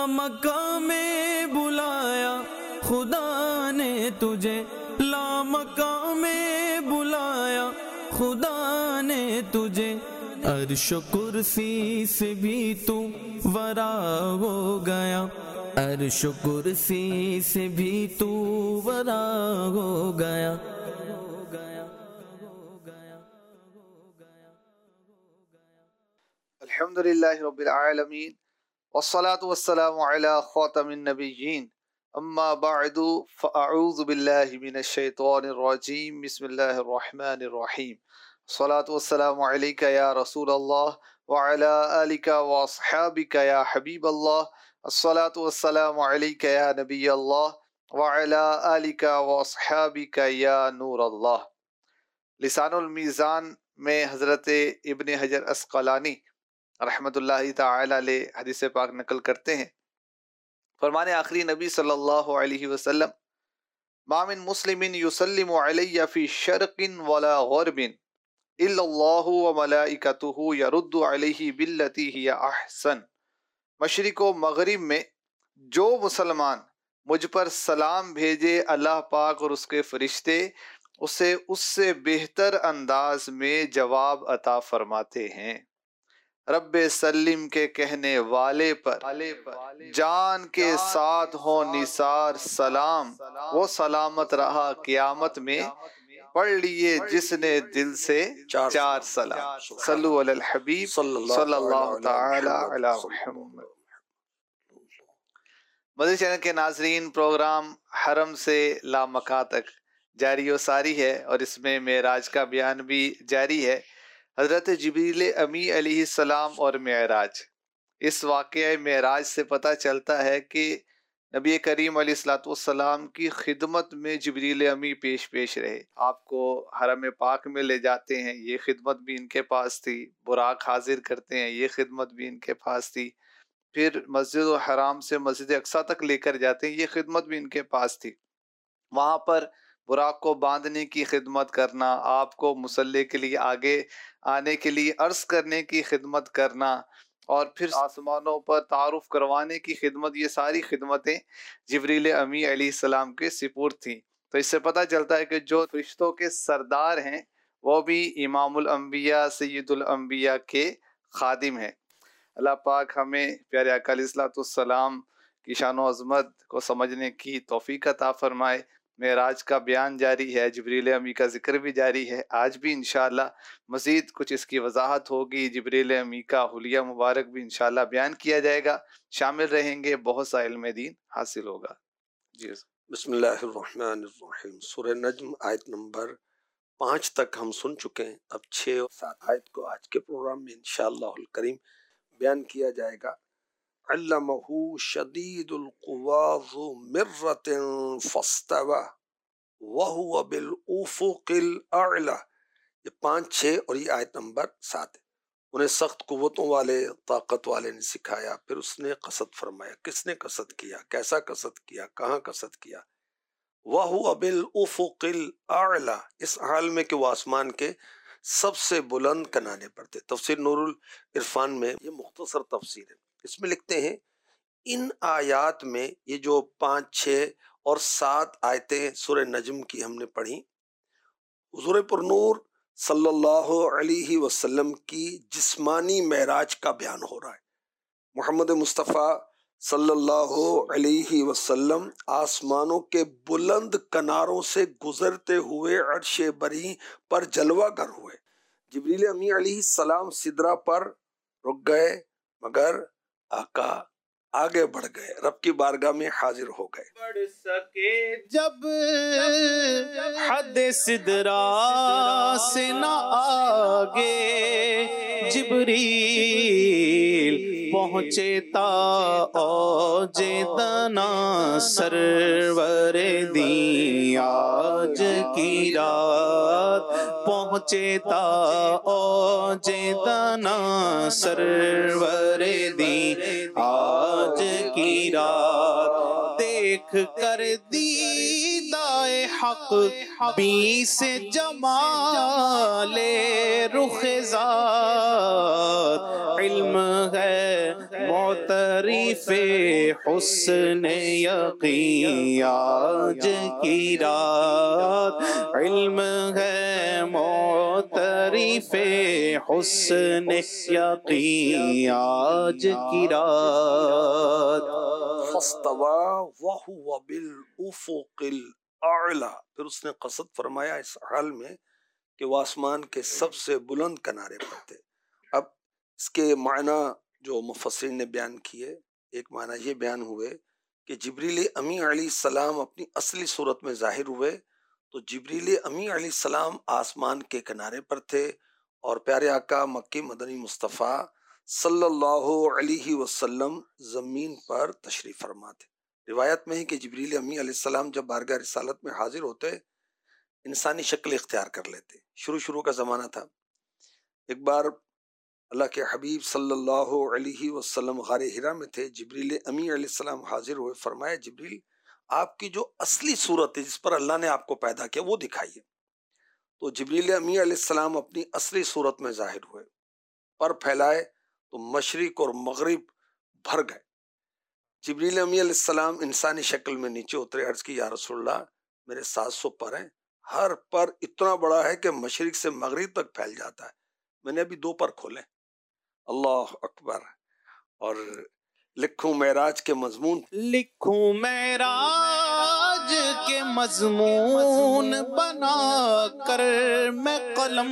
لامکان میں بلایا خدا نے تجھے، لامکان میں بلایا خدا نے تجھے، عرش و کرسی سے بھی تو ورا ہو گیا، عرش و کرسی سے بھی تو ورا ہو گیا۔ الحمدللہ رب العالمین والصلاة والسلام علی خاتم النبیین، اما بعد فاعوذ باللہ من الشیطان الرجیم، بسم اللہ الرحمن الرحیم، الصلاة والسلام علیک یا رسول اللہ وعلی آلک واصحابک یا حبیب اللہ، الصلاة والسلام علیک یا نبی اللہ وعلی آلک واصحابک یا نور اللہ۔ لسان المیزان میں حضرت ابن حجر عسقلانی رحمۃ اللہ تعالی علیہ حدیث پاک نقل کرتے ہیں، فرمان آخری نبی صلی اللہ علیہ وسلم، ما من مسلم یسلم علی فی شرق ولا غرب الا اللہ وملائکتہ یرد علیہ باللتی ہی احسن۔ مشرق و مغرب میں جو مسلمان مجھ پر سلام بھیجے، اللہ پاک اور اس کے فرشتے اسے اس سے بہتر انداز میں جواب عطا فرماتے ہیں۔ رب سلم کے کہنے والے پر جان کے ساتھ ہو نثار سلام، وہ سلامت رہا قیامت میں، پڑھ لیے جس نے دل سے چار سلام۔ صلو علی الحبیب صلی اللہ تعالی علی محمد۔ مدنی چینل کے ناظرین، پروگرام حرم سے لامکان تک جاری و ساری ہے، اور اس میں معراج کا بیان بھی جاری ہے۔ حضرت جبریل امی علیہ السلام اور معراج، اس واقعہ معراج سے پتہ چلتا ہے کہ نبی کریم علیہ السلام کی خدمت میں جبریل امی پیش رہے، آپ کو حرم پاک میں لے جاتے ہیں، یہ خدمت بھی ان کے پاس تھی، براق حاضر کرتے ہیں، یہ خدمت بھی ان کے پاس تھی، پھر مسجد الحرام سے مسجد اقصیٰ تک لے کر جاتے ہیں، یہ خدمت بھی ان کے پاس تھی۔ وہاں پر براق کو باندھنے کی خدمت کرنا، آپ کو مصلی کے لیے آگے آنے کے لیے عرض کرنے کی خدمت کرنا، اور پھر آسمانوں پر تعارف کروانے کی خدمت، یہ ساری خدمتیں جبریل امی علیہ السلام کے سپرد تھیں۔ تو اس سے پتہ چلتا ہے کہ جو فرشتوں کے سردار ہیں وہ بھی امام الانبیاء سید الانبیاء کے خادم ہیں۔ اللہ پاک ہمیں پیارے آقا علیہ السلام کی شان و عظمت کو سمجھنے کی توفیق عطا فرمائے۔ معراج کا بیان جاری ہے، جبریل امی کا ذکر بھی جاری ہے، آج بھی انشاءاللہ مزید کچھ اس کی وضاحت ہوگی، جبریل امی کا حلیہ مبارک بھی انشاءاللہ بیان کیا جائے گا، شامل رہیں گے، بہت سا علم دین حاصل ہوگا۔ جی بسم اللہ الرحمن الرحیم۔ سورہ نجم آیت نمبر 5 تک ہم سن چکے ہیں، اب 6 اور 7 آیت کو آج کے پروگرام میں انشاءاللہ الکریم بیان کیا جائے گا۔ علمہ شدید القویٰ ذو مرۃ فاستویٰ وہو بالافق الاعلیٰ۔ یہ 5، 6 اور یہ آیت نمبر 7 ہے۔ انہیں سخت قوتوں والے، طاقت والے نے سکھایا، پھر اس نے قصد فرمایا۔ کس نے قصد کیا، کیسا قصد کیا، کہاں قصد کیا؟ وہو بالافق الاعلیٰ، اس حال میں کہ وہ آسمان کے سب سے بلند کنانے پر تھے۔ تفسیر نور العرفان میں یہ مختصر تفسیر ہے، اس میں لکھتے ہیں ان آیات میں، یہ جو 5، 6 اور 7 آیتیں سورہ نجم کی ہم نے پڑھی، حضور پرنور صلی اللہ علیہ وسلم کی جسمانی معراج کا بیان ہو رہا ہے۔ محمد مصطفیٰ صلی اللہ علیہ وسلم آسمانوں کے بلند کناروں سے گزرتے ہوئے عرش بری پر جلوہ گر ہوئے۔ جبریل امی علیہ السلام سدرہ پر رک گئے، مگر آقا آگے بڑھ گئے، رب کی بارگاہ میں حاضر ہو گئے۔ بڑھ سکے جب حد سدرہ سے نہ آگے جبریل پہنچے تا اوج دنا سرور دی آج کی رات، پہنچے تا اوج دنا سرور دی آج کی رات، دیکھ کر دیدار حق بی سے جمال رخ ذات، علم ہے معترف حسن یقین آج کی رات، علم ہے معترف حسن یقین آج کی رات۔ فاستوى وهو بالافق الاعلى، پھر اس نے قصد فرمایا اس حال میں کہ وہ آسمان کے سب سے بلند کنارے پر تھے۔ اب اس کے معنی جو مفسرین نے بیان کیے، ایک معنی یہ بیان ہوئے کہ جبریل امی علیہ السلام اپنی اصلی صورت میں ظاہر ہوئے تو جبریل امی علیہ السلام آسمان کے کنارے پر تھے اور پیارے آقا مکی مدنی مصطفیٰ صلی اللہ علیہ وسلم زمین پر تشریف فرما تھے۔ روایت میں ہے کہ جبریل امی علیہ السلام جب بارگاہ رسالت میں حاضر ہوتے انسانی شکل اختیار کر لیتے۔ شروع کا زمانہ تھا۔ ایک بار اللہ کے حبیب صلی اللہ علیہ وسلم غار حرا میں تھے، جبریل امی علیہ السلام حاضر ہوئے، فرمایا جبریل آپ کی جو اصلی صورت ہے جس پر اللہ نے آپ کو پیدا کیا وہ دکھائیے۔ تو جبریل امی علیہ السلام اپنی اصلی صورت میں ظاہر ہوئے، پر پھیلائے تو مشرق اور مغرب بھر گئے۔ جبریل امی علیہ السلام انسانی شکل میں نیچے اترے، عرض کی یا رسول اللہ میرے 700 پر ہیں، ہر پر اتنا بڑا ہے کہ مشرق سے مغرب تک پھیل جاتا ہے، میں نے ابھی 2 پر کھولے۔ اللہ اکبر۔ اور لکھوں معراج کے مضمون، لکھوں معراج کے مضمون بنا کر میں قلم،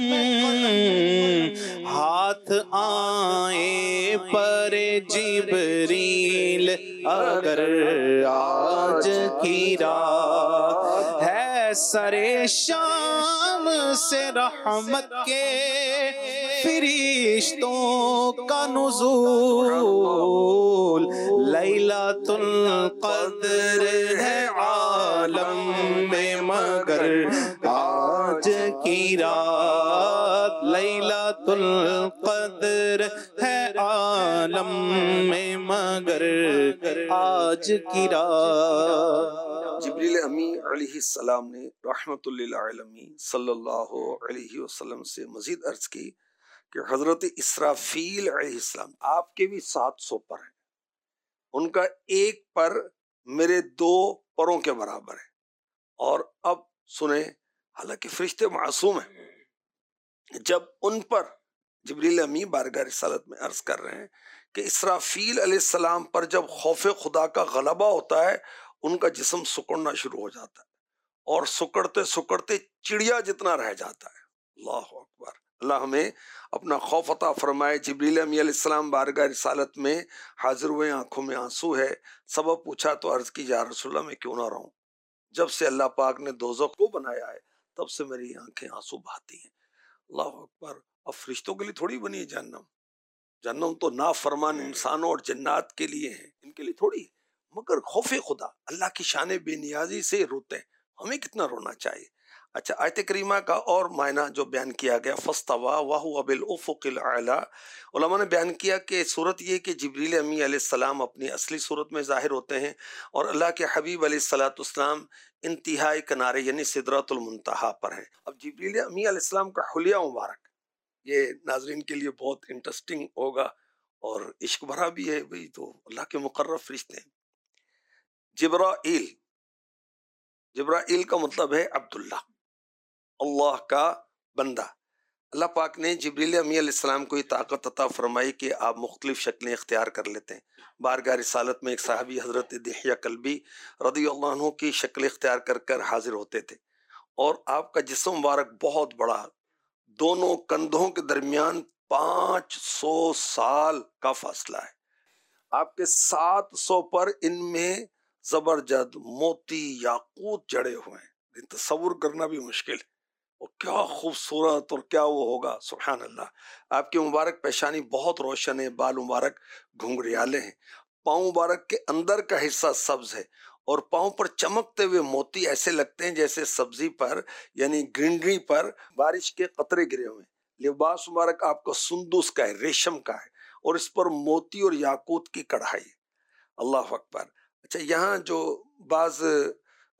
ہاتھ آئے پر جبریل اگر آج کی رات ہے، سرے شام سے رحمت کے فرشتوں کا نزول، لیلۃ القدر ہے عالم میں مگر آج کی رات، لیلۃ القدر ہے عالم میں مگر آج کی رات۔ جبریل امی علیہ السلام نے رحمت للعالمین صلی اللہ علیہ وسلم سے مزید عرض کی کہ حضرت اسرافیل علیہ السلام آپ کے بھی 700 پر ہیں، ان کا ایک پر میرے 2 پروں کے برابر ہے۔ اور اب سنیں، حالانکہ فرشتے معصوم ہیں، جب ان پر جبریل امی بارگاہ رسالت میں عرض کر رہے ہیں کہ اسرافیل علیہ السلام پر جب خوف خدا کا غلبہ ہوتا ہے ان کا جسم سکڑنا شروع ہو جاتا ہے اور سکڑتے سکڑتے چڑیا جتنا رہ جاتا ہے۔ اللہ اکبر۔ اللہ ہمیں اپنا خوف عطا فرمائے۔ جبریل امی علیہ السلام بارگاہ رسالت میں حاضر ہوئے، آنکھوں میں آنسو ہے۔ سبب پوچھا تو عرض کی یا رسول اللہ میں کیوں نہ رہوں، جب سے اللہ پاک نے دوزخ کو بنایا ہے تب سے میری آنکھیں آنسو بہاتی ہیں۔ اللہ اکبر۔ اب فرشتوں کے لیے تھوڑی بنی ہے جہنم، جہنم تو نافرمان انسانوں اور جنات کے لیے ہیں، ان کے لیے تھوڑی ہے۔ مگر خوف خدا، اللہ کی شان بے نیازی سے روتے ہیں، ہمیں کتنا رونا چاہیے۔ اچھا، آیت کریمہ کا اور معنی جو بیان کیا گیا فاستوى وهو بالافق الاعلى، علماء نے بیان کیا کہ صورت یہ کہ جبریل امی علیہ السلام اپنی اصلی صورت میں ظاہر ہوتے ہیں اور اللہ کے حبیب علیہ السلام انتہائی کنارے یعنی سدرۃ المنتہا پر ہیں۔ اب جبریل امی علیہ السلام کا حلیہ مبارک یہ ناظرین کے لیے بہت انٹرسٹنگ ہوگا اور عشق بھرا بھی ہے، بھئی تو اللہ کے مقرب فرشتے ہیں۔ جبرائیل کا مطلب ہے عبداللہ، اللہ کا بندہ۔ اللہ پاک نے جبریل امی علیہ السلام کو یہ طاقت عطا فرمائی کہ آپ مختلف شکلیں اختیار کر لیتے ہیں۔ بارگاہ رسالت میں ایک صحابی حضرت دحیہ کلبی رضی اللہ عنہ کی شکل اختیار کر حاضر ہوتے تھے اور آپ کا جسم مبارک بہت بڑا، دونوں کندھوں کے درمیان 500 سال کا فاصلہ ہے۔ آپ کے 700 پر ان میں زبرجد موتی یاقوت جڑے ہوئے ہیں، تصور کرنا بھی مشکل ہے، اور کیا خوبصورت اور کیا وہ ہوگا، سبحان اللہ۔ آپ کی مبارک پیشانی بہت روشن ہے، بال مبارک گھنگریالے ہیں، پاؤں مبارک کے اندر کا حصہ سبز ہے اور پاؤں پر چمکتے ہوئے موتی ایسے لگتے ہیں جیسے سبزی پر یعنی گرینری پر بارش کے قطرے گرے ہوئے ہیں۔ لباس مبارک آپ کا سندس کا ہے، ریشم کا ہے، اور اس پر موتی اور یاقوت کی کڑھائی ہے۔ اللہ اکبر۔ اچھا، یہاں جو بعض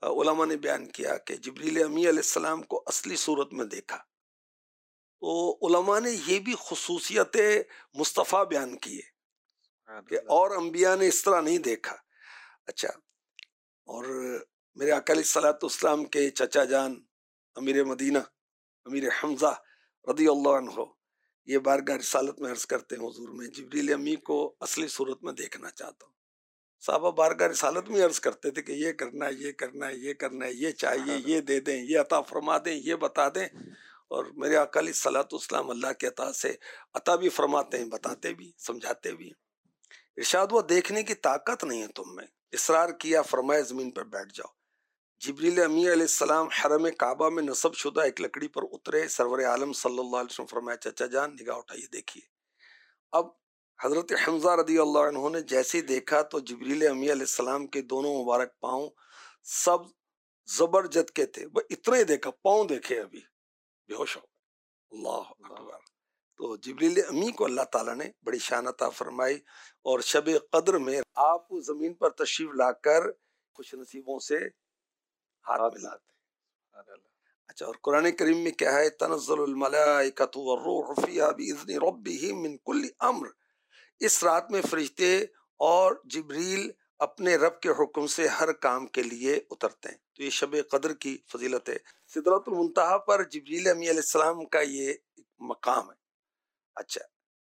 علماء نے بیان کیا کہ جبریل امی علیہ السلام کو اصلی صورت میں دیکھا، تو علماء نے یہ بھی خصوصیت مصطفیٰ بیان کی ہے کہ اور انبیاء نے اس طرح نہیں دیکھا۔ اچھا، اور میرے آقا علیہ الصلوۃ والسلام کے چچا جان امیر مدینہ امیر حمزہ رضی اللہ عنہ یہ بارگاہ رسالت میں عرض کرتے ہیں، حضور میں جبریل امی کو اصلی صورت میں دیکھنا چاہتا ہوں۔ صحابہ بارگاہ رسالت میں عرض کرتے تھے کہ یہ کرنا ہے، یہ کرنا ہے، یہ کرنا ہے، یہ چاہیے، یہ دے دیں، یہ عطا فرما دیں، یہ بتا دیں، اور میرے آقا علیہ الصلوۃ والسلام اللہ کے عطا سے عطا بھی فرماتے ہیں، بتاتے بھی، سمجھاتے بھی۔ ارشاد ہوا دیکھنے کی طاقت نہیں ہے تم میں، اصرار کیا، فرمایا زمین پر بیٹھ جاؤ۔ جبریل امی علیہ السلام حرم کعبہ میں نصب شدہ ایک لکڑی پر اترے، سرور عالم صلی اللہ علیہ وسلم فرمایا چچا جان نگاہ اٹھائیے دیکھیے۔ اب حضرت حمزہ رضی اللہ عنہ نے جیسے دیکھا تو جبریل امی علیہ السلام کے دونوں مبارک پاؤں سب زبرجد کے تھے، وہ اتنے دیکھا، پاؤں دیکھے ابھی بے ہوش ہو گئے۔ اللہ اکبر۔ تو جبریل امی کو اللہ تعالیٰ نے بڑی شان عطا فرمائی، اور شب قدر میں آپ زمین پر تشریف لا کر خوش نصیبوں سے ہاتھ ملاتے۔ اچھا، اور قرآن کریم میں کیا ہے؟ تنزل الملائکۃ والروح فیہا باذن ربہم من کل امر، اس رات میں فرشتے اور جبریل اپنے رب کے حکم سے ہر کام کے لیے اترتے ہیں۔ تو یہ شب قدر کی فضیلت ہے۔ سدرۃ المنتہا پر جبریل امی علیہ السلام کا یہ مقام ہے۔ اچھا،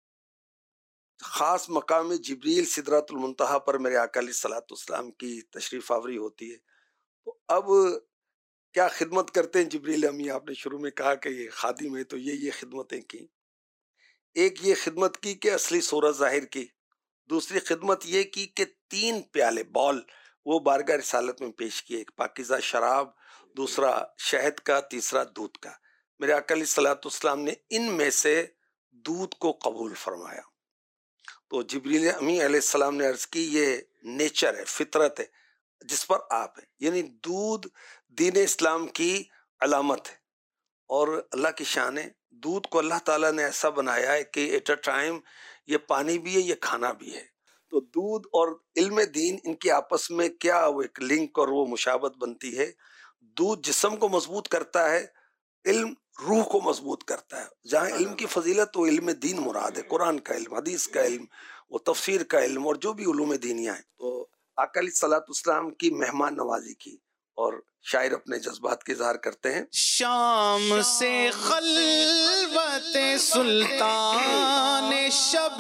خاص مقام جبریل سدرۃ المنتہا پر میرے آقا علیہ الصلوۃ والسلام کی تشریف آوری ہوتی ہے۔ تو اب کیا خدمت کرتے ہیں جبریل امی؟ آپ نے شروع میں کہا کہ یہ خادم ہے، تو یہ خدمتیں کی۔ ایک یہ خدمت کی کہ اصلی صورت ظاہر کی، دوسری خدمت یہ کی کہ 3 پیالے بال وہ بارگاہ رسالت میں پیش کیے، ایک پاکیزہ شراب، دوسرا شہد کا، تیسرا دودھ کا۔ میرے آقا علیہ الصلوۃ والسلام نے ان میں سے دودھ کو قبول فرمایا۔ تو جبریل امی علیہ السلام نے عرض کی یہ نیچر ہے، فطرت ہے جس پر آپ ہیں، یعنی دودھ دین اسلام کی علامت ہے اور اللہ کی شان ہے۔ دودھ کو اللہ تعالیٰ نے ایسا بنایا ہے کہ ایٹ اے ٹائم یہ پانی بھی ہے، یہ کھانا بھی ہے۔ تو دودھ اور علم دین ان کے آپس میں کیا وہ ایک لنک اور وہ مشابہت بنتی ہے۔ دودھ جسم کو مضبوط کرتا ہے، علم روح کو مضبوط کرتا ہے۔ جہاں علم کی فضیلت وہ علم دین مراد ہے، قرآن کا علم، حدیث کا علم، وہ تفسیر کا علم اور جو بھی علوم دینیاں ہیں۔ تو آقا علیہ الصلوۃ والسلام کی مہمان نوازی کی، اور شاعر اپنے جذبات کے اظہار کرتے ہیں۔ شام سے خلوت سلطان شب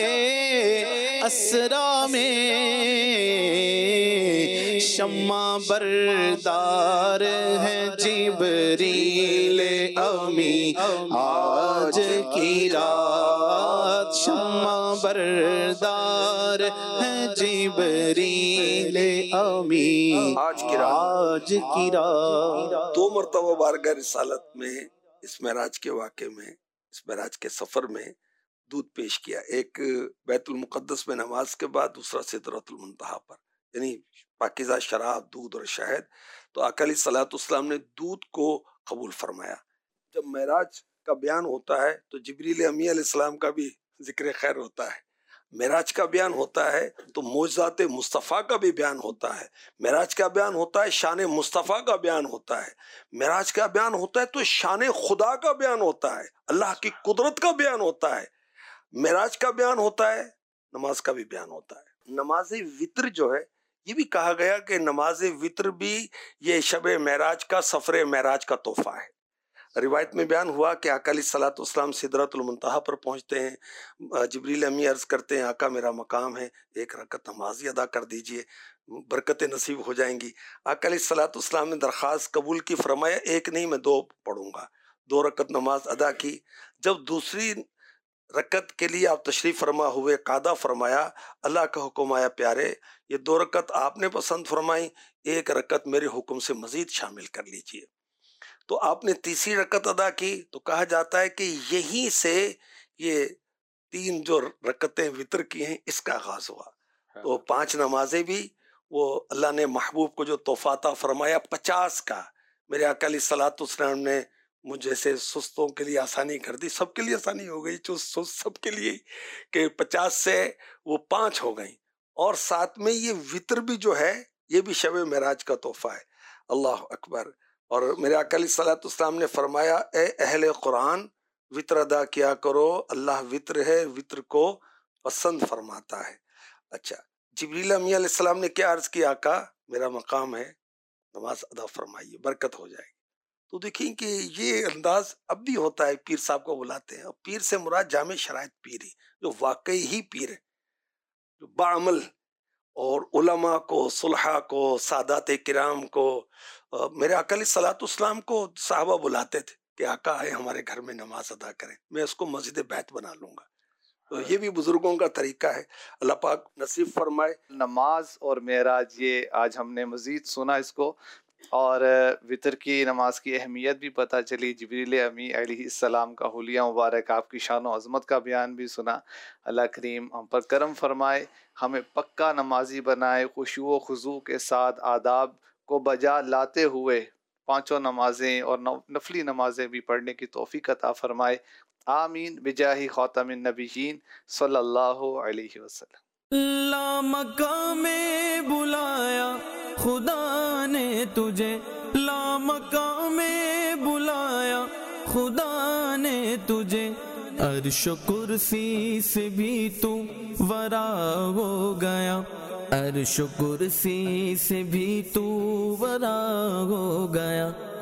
اسرا میں شمع بردار ہے جبریل امی آج کی رات، شمع بردار ہے جبریل امی آج کی رات۔ 2 مرتبہ بارگاہ رسالت میں اس معراج کے واقعے میں، اس معراج کے سفر میں دودھ پیش کیا، ایک بیت المقدس میں نماز کے بعد، دوسرا سدرۃ المنتہا پر، یعنی پاکیزہ شراب، دودھ اور شہد۔ تو آقا علیہ الصلوۃ والسلام نے دودھ کو قبول فرمایا۔ جب معراج کا بیان ہوتا ہے تو جبریل امی علیہ السلام کا بھی ذکر خیر ہوتا ہے، معراج کا بیان ہوتا ہے تو معجزات مصطفیٰ کا بھی بیان ہوتا ہے، معراج کا بیان ہوتا ہے شان مصطفیٰ کا بیان ہوتا ہے، معراج کا بیان ہوتا ہے تو شان خدا کا بیان ہوتا ہے، اللہ کی قدرت کا بیان ہوتا ہے، معراج کا بیان ہوتا ہے، نماز کا بھی بیان ہوتا ہے۔ نماز وتر جو ہے یہ بھی کہا گیا کہ نماز وتر بھی یہ شب معراج کا، سفر معراج کا تحفہ ہے۔ روایت میں بیان ہوا کہ آقا علیہ الصلوۃ والسلام سدرۃ المنتہا پر پہنچتے ہیں، جبریل امی عرض کرتے ہیں آقا میرا مقام ہے، 1 رکعت نماز ہی ادا کر دیجئے، برکتیں نصیب ہو جائیں گی۔ آقا علیہ الصلوۃ والسلام نے درخواست قبول کی، فرمایا 1 نہیں میں 2 پڑھوں گا۔ 2 رکعت نماز ادا کی۔ جب دوسری رکعت کے لیے آپ تشریف فرما ہوئے، قعدہ فرمایا، اللہ کا حکم آیا پیارے یہ 2 رکعت آپ نے پسند فرمائی، 1 رکعت میرے حکم سے مزید شامل کر لیجئے۔ تو آپ نے تیسری رکعت ادا کی، تو کہا جاتا ہے کہ یہیں سے یہ 3 جو رکعتیں وطر کی ہیں اس کا آغاز ہوا۔ تو 5 نمازیں بھی وہ اللہ نے محبوب کو جو تحفہ عطا فرمایا 50 کا، میرے آقا علیہ الصلوۃ والسلام نے مجھ جیسے سستوں کے لیے آسانی کر دی، سب کے لیے آسانی ہو گئی، جو سست سب کے لیے، کہ 50 سے وہ 5 ہو گئیں، اور ساتھ میں یہ وطر بھی جو ہے یہ بھی شب معراج کا تحفہ ہے۔ اللہ اکبر. اور میرے آقا علیہ الصلوۃ والسلام نے فرمایا اے اہل قرآن وطر ادا کیا کرو، اللہ وطر ہے، وطر کو پسند فرماتا ہے. اچھا، جبریل امین علیہ السلام نے کیا عرض کیا؟ آقا میرا مقام ہے، نماز ادا فرمائیے، برکت ہو جائے گی. تو دیکھیں کہ یہ انداز اب بھی ہوتا ہے، پیر صاحب کو بلاتے ہیں، اور پیر سے مراد جامع شرائط پیر ہی، جو واقعی ہی پیر ہے، جو بعمل، اور علماء کو، صلحاء کو، سادات کرام کو. میرے آقا علیہ الصلوۃ والسلام کو صحابہ بلاتے تھے کہ آقا آئے ہمارے گھر میں نماز ادا کریں، میں اس کو مسجد بیت بنا لوں گا. تو یہ بھی بزرگوں کا طریقہ ہے. اللہ پاک نصیب فرمائے. نماز اور معراج، یہ آج ہم نے مزید سنا اس کو، اور وطر کی نماز کی اہمیت بھی پتہ چلی. جبریل امی علیہ السلام کا حلیہ مبارک، آپ کی شان و عظمت کا بیان بھی سنا. اللہ کریم ہم پر کرم فرمائے، ہمیں پکا نمازی بنائے، خشوع و خضوع کے ساتھ آداب کو بجا لاتے ہوئے پانچوں نمازیں اور نفلی نمازیں بھی پڑھنے کی توفیق عطا فرمائے. آمین بجاہ خاتم النبیین صلی اللہ علیہ وسلم. لا مقام میں بلایا خدا نے تجھے، لا مقام میں بلایا خدا نے تجھے، عرش و کرسی سے بھی تو ورا ہو گیا، عرش و کرسی سے بھی تو ورا ہو گیا.